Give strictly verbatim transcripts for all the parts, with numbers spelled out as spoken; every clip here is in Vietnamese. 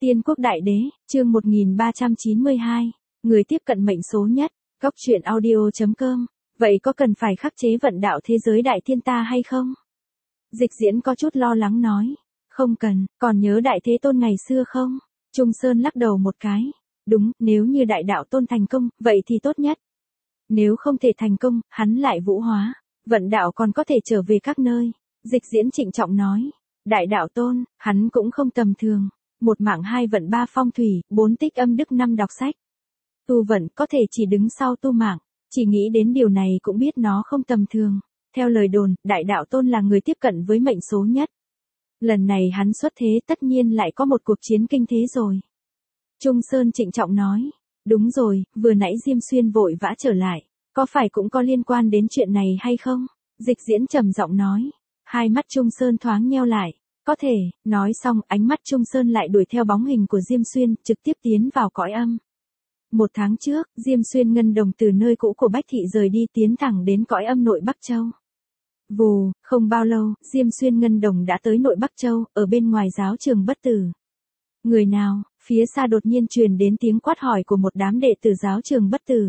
Tiên quốc đại đế, chương một nghìn ba trăm chín mươi hai, người tiếp cận mệnh số nhất, góc truyện audio chấm com. Vậy có cần phải khắc chế vận đạo thế giới đại thiên ta hay không? Dịch Diễn có chút lo lắng nói. Không cần, còn nhớ Đại Thế Tôn ngày xưa không? Trung Sơn lắc đầu một cái. Đúng, nếu như Đại Đạo Tôn thành công, vậy thì tốt nhất. Nếu không thể thành công, hắn lại vũ hóa. Vận đạo còn có thể trở về các nơi. Dịch Diễn trịnh trọng nói. Đại Đạo Tôn, hắn cũng không tầm thường. Một mạng hai vận ba phong thủy, bốn tích âm đức năm đọc sách. Tu vận có thể chỉ đứng sau tu mạng. Chỉ nghĩ đến điều này cũng biết nó không tầm thường. Theo lời đồn, Đại Đạo Tôn là người tiếp cận với mệnh số nhất. Lần này hắn xuất thế tất nhiên lại có một cuộc chiến kinh thế rồi. Trung Sơn trịnh trọng nói. Đúng rồi, vừa nãy Diêm Xuyên vội vã trở lại. Có phải cũng có liên quan đến chuyện này hay không? Dịch Diễn trầm giọng nói. Hai mắt Trung Sơn thoáng nheo lại. Có thể, nói xong ánh mắt Trung Sơn lại đuổi theo bóng hình của Diêm Xuyên, trực tiếp tiến vào cõi âm. Một tháng trước, Diêm Xuyên ngân đồng từ nơi cũ của Bách Thị rời đi tiến thẳng đến cõi âm nội Bắc Châu. Vù, không bao lâu, Diêm Xuyên ngân đồng đã tới nội Bắc Châu, ở bên ngoài giáo trường Bất Tử. Người nào? Phía xa đột nhiên truyền đến tiếng quát hỏi của một đám đệ tử giáo trường Bất Tử.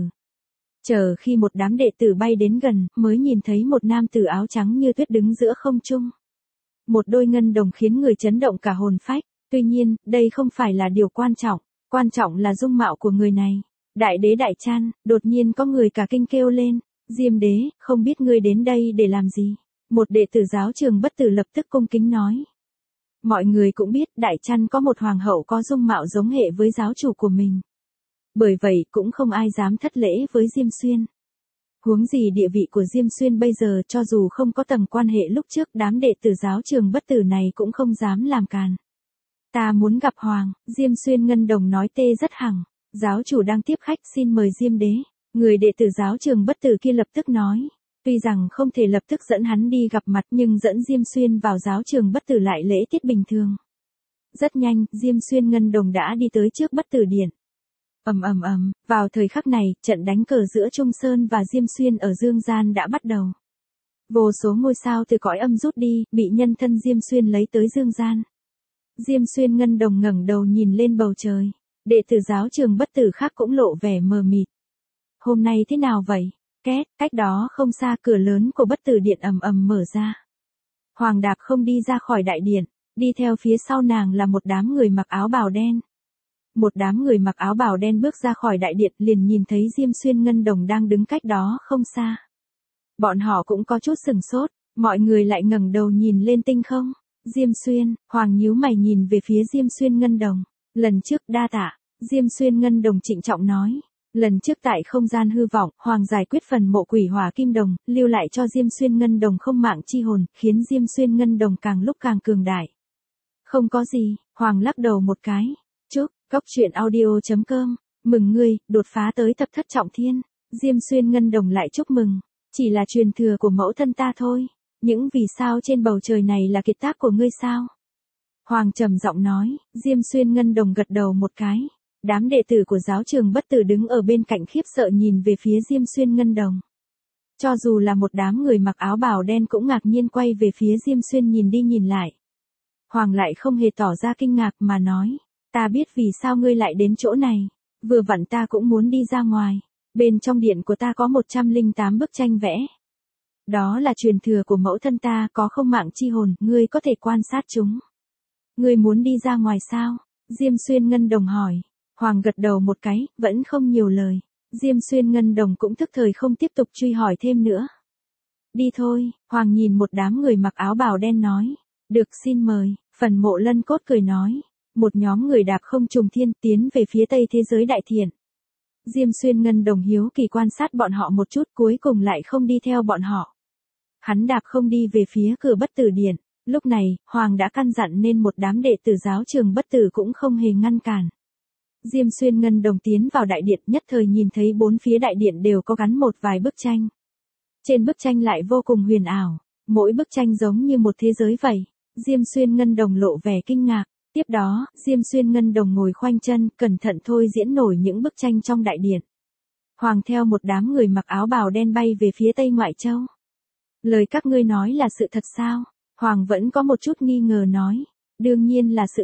Chờ khi một đám đệ tử bay đến gần, mới nhìn thấy một nam tử áo trắng như tuyết đứng giữa không trung. Một đôi ngân đồng khiến người chấn động cả hồn phách, tuy nhiên, đây không phải là điều quan trọng, quan trọng là dung mạo của người này. Đại đế Đại Chan, đột nhiên có người cả kinh kêu lên, Diêm đế, không biết ngươi đến đây để làm gì? Một đệ tử giáo trường Bất Tử lập tức cung kính nói. Mọi người cũng biết Đại Chan có một hoàng hậu có dung mạo giống hệ với giáo chủ của mình. Bởi vậy cũng không ai dám thất lễ với Diêm Xuyên. Huống gì địa vị của Diêm Xuyên bây giờ cho dù không có tầng quan hệ lúc trước đám đệ tử giáo trường Bất Tử này cũng không dám làm càn. Ta muốn gặp Hoàng, Diêm Xuyên ngân đồng nói tê rất hằng, giáo chủ đang tiếp khách xin mời Diêm đế. Người đệ tử giáo trường Bất Tử kia lập tức nói, tuy rằng không thể lập tức dẫn hắn đi gặp mặt nhưng dẫn Diêm Xuyên vào giáo trường Bất Tử lại lễ tiết bình thường. Rất nhanh, Diêm Xuyên ngân đồng đã đi tới trước Bất Tử điện. Ầm ầm ầm, vào thời khắc này, trận đánh cờ giữa Trung Sơn và Diêm Xuyên ở Dương Gian đã bắt đầu. Vô số ngôi sao từ cõi âm rút đi, bị nhân thân Diêm Xuyên lấy tới Dương Gian. Diêm Xuyên ngân đồng ngẩng đầu nhìn lên bầu trời, đệ tử giáo trường Bất Tử khác cũng lộ vẻ mờ mịt. Hôm nay thế nào vậy? Két, cách đó không xa cửa lớn của Bất Tử điện ầm ầm mở ra. Hoàng Đạp không đi ra khỏi đại điện, đi theo phía sau nàng là một đám người mặc áo bào đen. Một đám người mặc áo bào đen bước ra khỏi đại điện liền nhìn thấy Diêm Xuyên ngân đồng đang đứng cách đó không xa. Bọn họ cũng có chút sừng sốt, mọi người lại ngẩng đầu nhìn lên tinh không. Diêm Xuyên, Hoàng nhíu mày nhìn về phía Diêm Xuyên ngân đồng. Lần trước đa tạ, Diêm Xuyên ngân đồng trịnh trọng nói. Lần trước tại không gian hư vọng, Hoàng giải quyết phần mộ quỷ hỏa kim đồng, lưu lại cho Diêm Xuyên ngân đồng không mạng chi hồn, khiến Diêm Xuyên ngân đồng càng lúc càng cường đại. Không có gì, Hoàng lắc đầu một cái. Chúc, góc truyện audio chấm com, mừng ngươi, đột phá tới thập thất trọng thiên. Diêm Xuyên ngân đồng lại chúc mừng. Chỉ là truyền thừa của mẫu thân ta thôi. Những vì sao trên bầu trời này là kiệt tác của ngươi sao? Hoàng trầm giọng nói, Diêm Xuyên ngân đồng gật đầu một cái. Đám đệ tử của giáo trường Bất Tử đứng ở bên cạnh khiếp sợ nhìn về phía Diêm Xuyên ngân đồng. Cho dù là một đám người mặc áo bào đen cũng ngạc nhiên quay về phía Diêm Xuyên nhìn đi nhìn lại. Hoàng lại không hề tỏ ra kinh ngạc mà nói, ta biết vì sao ngươi lại đến chỗ này. Vừa vặn ta cũng muốn đi ra ngoài. Bên trong điện của ta có một trăm lẻ tám bức tranh vẽ. Đó là truyền thừa của mẫu thân ta, có không mạng chi hồn, ngươi có thể quan sát chúng. Ngươi muốn đi ra ngoài sao? Diêm Xuyên ngân đồng hỏi. Hoàng gật đầu một cái, vẫn không nhiều lời. Diêm Xuyên ngân đồng cũng thức thời không tiếp tục truy hỏi thêm nữa. Đi thôi, Hoàng nhìn một đám người mặc áo bào đen nói. Được xin mời, phần mộ lân cốt cười nói. Một nhóm người đạp không trùng thiên tiến về phía tây thế giới đại thiện. Diêm Xuyên ngân đồng hiếu kỳ quan sát bọn họ một chút cuối cùng lại không đi theo bọn họ. Hắn đạp không đi về phía cửa Bất Tử điện. Lúc này, Hoàng đã căn dặn nên một đám đệ tử giáo trường Bất Tử cũng không hề ngăn cản. Diêm Xuyên ngân đồng tiến vào đại điện nhất thời nhìn thấy bốn phía đại điện đều có gắn một vài bức tranh. Trên bức tranh lại vô cùng huyền ảo, mỗi bức tranh giống như một thế giới vậy. Diêm Xuyên ngân đồng lộ vẻ kinh ngạc. Tiếp đó, Diêm Xuyên ngân đồng ngồi khoanh chân, cẩn thận thôi diễn nổi những bức tranh trong đại điện. Hoàng theo một đám người mặc áo bào đen bay về phía Tây Ngoại Châu. Lời các ngươi nói là sự thật sao? Hoàng vẫn có một chút nghi ngờ nói. Đương nhiên là sự thật.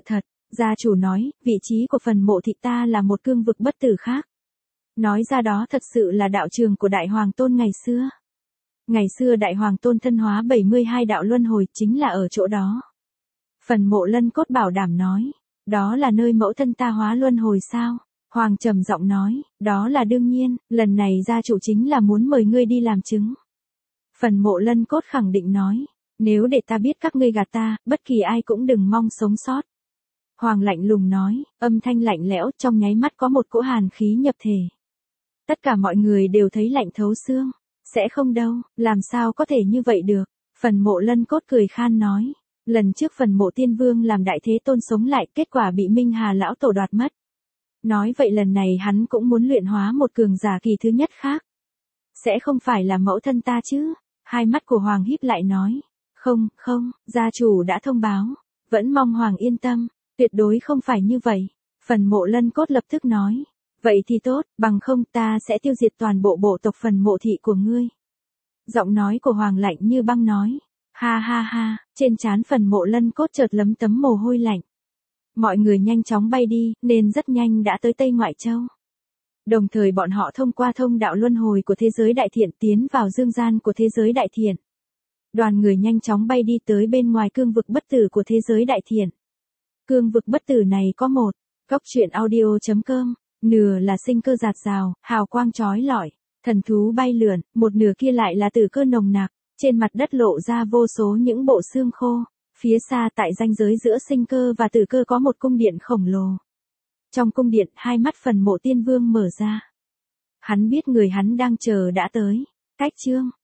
Gia chủ nói, vị trí của phần mộ thị ta là một cương vực bất tử khác. Nói ra đó thật sự là đạo trường của Đại Hoàng Tôn ngày xưa. Ngày xưa Đại Hoàng Tôn thân hóa bảy mươi hai đạo luân hồi chính là ở chỗ đó. Phần mộ Lân Cốt bảo đảm nói, đó là nơi mẫu thân ta hóa luân hồi sao? Hoàng trầm giọng nói, đó là đương nhiên, lần này gia chủ chính là muốn mời ngươi đi làm chứng. Phần mộ Lân Cốt khẳng định nói, nếu để ta biết các ngươi gạt ta, bất kỳ ai cũng đừng mong sống sót. Hoàng lạnh lùng nói, âm thanh lạnh lẽo, trong nháy mắt có một cỗ hàn khí nhập thể. Tất cả mọi người đều thấy lạnh thấu xương. Sẽ không đâu, làm sao có thể như vậy được. Phần mộ Lân Cốt cười khan nói, lần trước phần mộ Tiên Vương làm Đại Thế Tôn sống lại, kết quả bị Minh Hà lão tổ đoạt mất. Nói vậy lần này hắn cũng muốn luyện hóa một cường giả kỳ thứ nhất khác. Sẽ không phải là mẫu thân ta chứ? Hai mắt của Hoàng híp lại nói, không, không, gia chủ đã thông báo, vẫn mong Hoàng yên tâm, tuyệt đối không phải như vậy. Phần mộ Lân Cốt lập tức nói, vậy thì tốt, bằng không ta sẽ tiêu diệt toàn bộ bộ tộc phần mộ thị của ngươi. Giọng nói của Hoàng lạnh như băng nói, ha ha ha, trên trán phần mộ Lân Cốt chợt lấm tấm mồ hôi lạnh. Mọi người nhanh chóng bay đi, nên rất nhanh đã tới Tây Ngoại Châu. Đồng thời bọn họ thông qua thông đạo luân hồi của thế giới đại thiện tiến vào dương gian của thế giới đại thiện. Đoàn người nhanh chóng bay đi tới bên ngoài cương vực bất tử của thế giới đại thiện. Cương vực bất tử này có một, góc truyện audio chấm com, nửa là sinh cơ rạt rào, hào quang chói lọi, thần thú bay lượn, một nửa kia lại là tử cơ nồng nặc, trên mặt đất lộ ra vô số những bộ xương khô. Phía xa tại ranh giới giữa sinh cơ và tử cơ có một cung điện khổng lồ. Trong cung điện, hai mắt phần mộ Tiên Vương mở ra. Hắn biết người hắn đang chờ đã tới. Cách chương